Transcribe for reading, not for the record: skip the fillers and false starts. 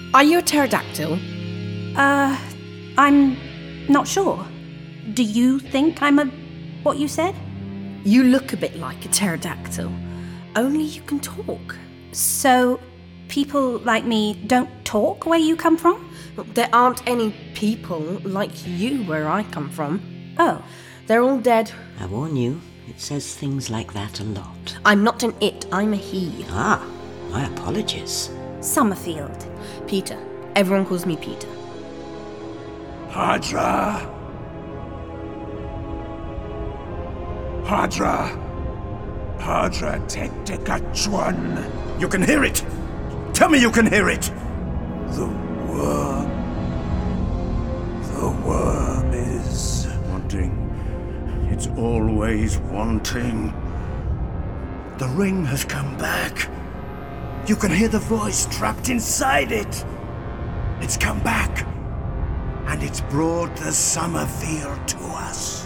Are you a pterodactyl? I'm not sure. Do you think I'm what you said? You look a bit like a pterodactyl. Only you can talk. So, people like me don't talk where you come from? There aren't any people like you where I come from. Oh. They're all dead. I warn you, it says things like that a lot. I'm not an it, I'm a he. Ah, my apologies. Summerfield. Peter. Everyone calls me Peter. Hadra! Hadra! Hadra Tetekachwan! You can hear it! Tell me you can hear it! The worm. The worm is... wanting. It's always wanting. The ring has come back. You can hear the voice trapped inside it. It's come back. And it's brought the Summerfield to us.